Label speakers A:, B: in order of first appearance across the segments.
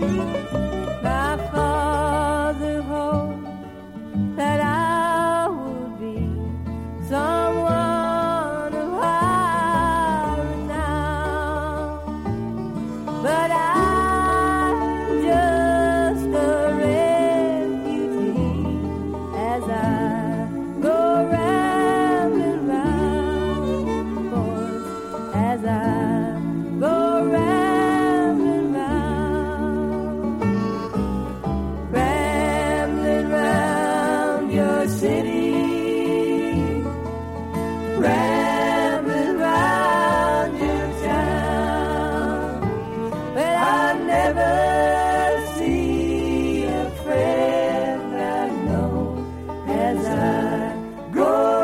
A: My father hoped that I would be someone of high renown, but I'm just a refugee as I go rambling round, boys, as I go rambling round, rambling round your city, rambling round your town, but I never see a friend I know as I go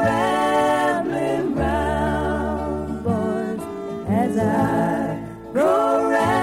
A: rambling round, boys, as I go rambling